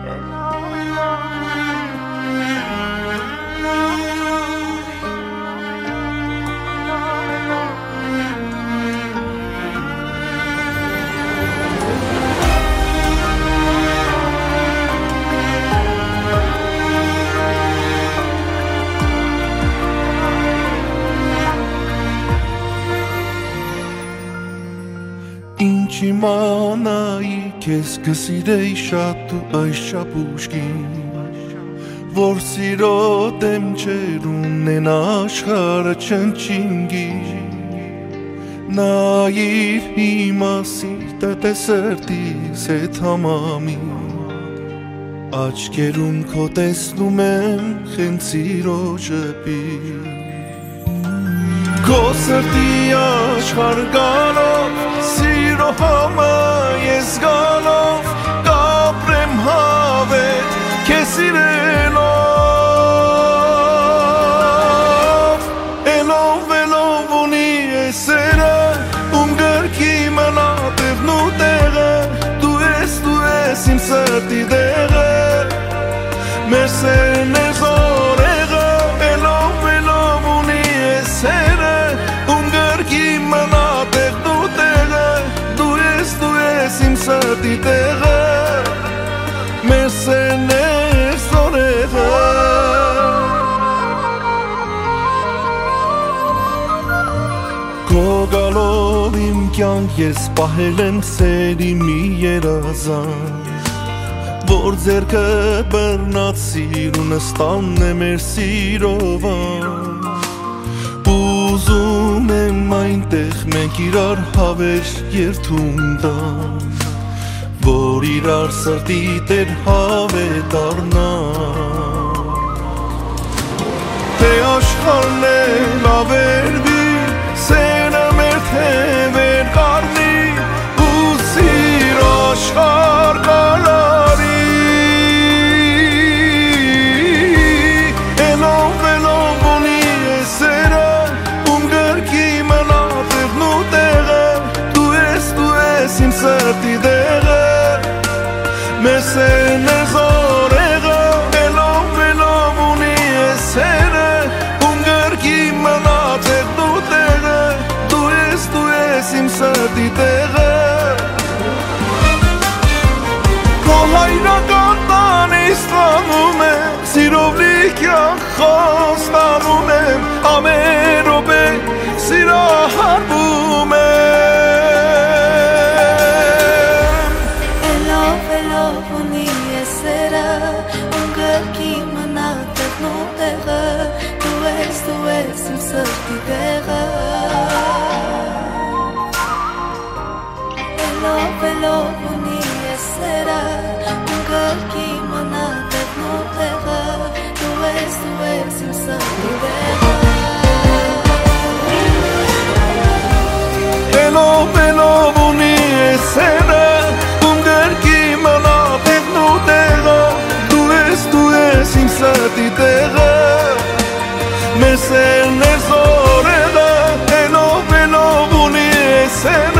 Ինչ իմանայի քեզ կսիրեի շատ ու այս շապուշկին, որ սիրո դեմ չեր ունեն աշխարհը չնչինգի, նայիր հիմա սիրտը սրտիս հետ համամի, աչքերում քո տեսնում եմ խենց սիրո ժպի, քո սրտի աշխարհ գալով Սիրո համը ես գալով կապրեմ հավետ քեզ սիրելով Էլով ունի ես սերը ում գրքի մնա տևն ու տեղը Դու ես իմ սրտի դեղը մեր սերն է զորեղը Էլով ունի ես սերը ում գրքի մնա տևն ու տեղը Դու ես իմ սրտի տեղը մեր սերն է զորեղը Քո գալով իմ կյանք ես պահել եմ սերի մի երազանք Որ ձեռքը բռնած սիրունը ստանն է մեր սիրով Ուզում եմ այնտեղ մենք իրար հավեր երթում տանք Որ իրար սրտի տեր հավետ առնանք Թե աշխարհն էլ ավերվի սերը մեր թևեր կառնի ու սիր աշխարհ կալարի Էլով ունի ես սերը ում գրքի մնա տևն ու տեղը Դու ես իմ սրտի դեղը մեր սերն է զորեղը Էլով ունի ես սերը ում գրքի մնա տևն ու տեղը Դու ես իմ սրտի տեղը Քո հայրական տանից ստանում եմ Սիրով լի կյանք խոստանում եմ Ամեն րոպե սիրահարվում եմ Էլով ունի ես սերը ում գրքի մնա տևն ու տեղը Դու ես իմ սրտի տեղը Էլով ունի ես սերը ում գրքի մնա տևն ու տեղը Դու ես իմ սրտի տեղը Էլով ունի ես սերը ում գրքի մնա տևն ու տեղը Դու ես իմ սրտի տեղը մեր սերն է զորեղը Էլով ունի ես սերը